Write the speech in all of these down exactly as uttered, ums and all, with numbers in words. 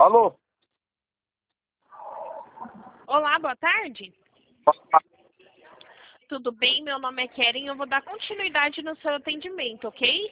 Alô? Olá, boa tarde. Tudo bem? Meu nome é Keren, eu vou dar continuidade no seu atendimento, ok?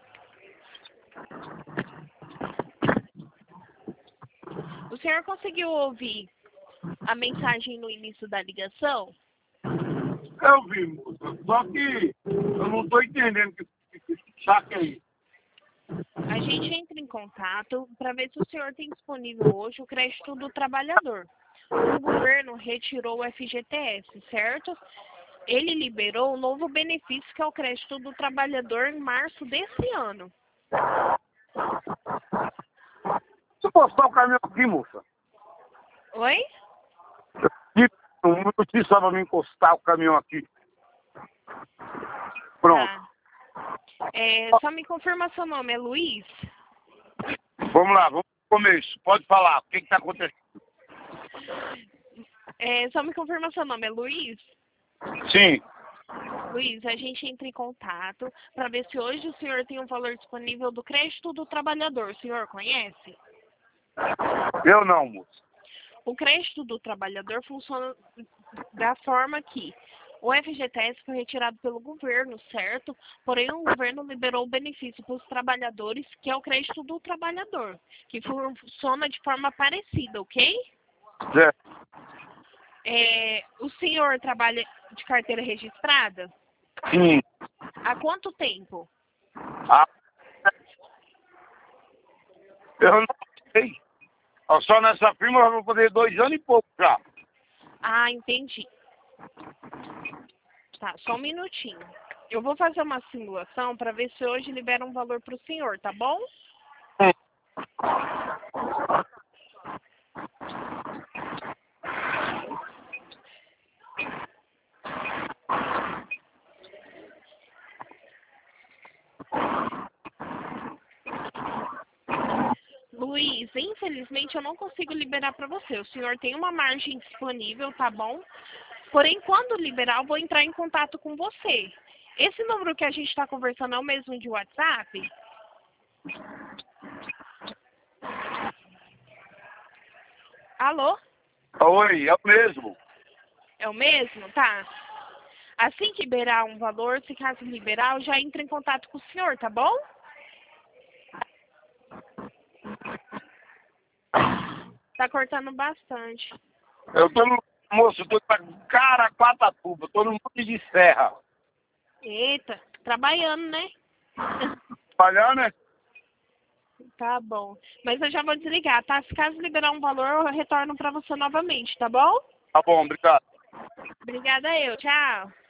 O senhor conseguiu ouvir a mensagem no início da ligação? Eu vi, moça. Só que eu não estou entendendo que, que, que saco é isso. A gente entra em contato para ver se o senhor tem disponível hoje o crédito do trabalhador. O governo retirou o F G T S, certo? Ele liberou um novo benefício que é o crédito do trabalhador em março desse ano. Se postar o caminhão aqui, moça. Oi? E um minutinho só para me encostar o caminhão aqui. Pronto. Tá. É, só me confirma seu nome, é Luiz? Vamos lá, vamos pro começo. Pode falar, o que está acontecendo? É, só me confirma seu nome, é Luiz? Sim. Luiz, a gente entra em contato para ver se hoje o senhor tem um valor disponível do crédito do trabalhador. O senhor conhece? Eu não, moça. O crédito do trabalhador funciona da forma que o F G T S foi retirado pelo governo, certo? Porém, o governo liberou o benefício para os trabalhadores, que é o crédito do trabalhador, que funciona de forma parecida, ok? Certo. É, o senhor trabalha de carteira registrada? Sim. Há quanto tempo? Ah, eu não sei. Só nessa firma eu vou fazer dois anos e pouco já. Ah, entendi. Tá, só um minutinho. Eu vou fazer uma simulação para ver se hoje libera um valor para o senhor, tá bom? Luiz, infelizmente eu não consigo liberar para você. O senhor tem uma margem disponível, tá bom? Porém, quando liberar, eu vou entrar em contato com você. Esse número que a gente está conversando é o mesmo de WhatsApp? Alô? Oi, é o mesmo. É o mesmo? Tá. Assim que liberar um valor, se caso liberar, eu já entro em contato com o senhor, tá bom? Tá cortando bastante. Eu tô no... Moço, eu tô pra Caraguatatuba, tô no Monte de Serra. Eita, trabalhando, né? Trabalhando, né? Tá bom. Mas eu já vou desligar, tá? Se caso liberar um valor, eu retorno pra você novamente, tá bom? Tá bom, obrigado. Obrigada eu. Tchau.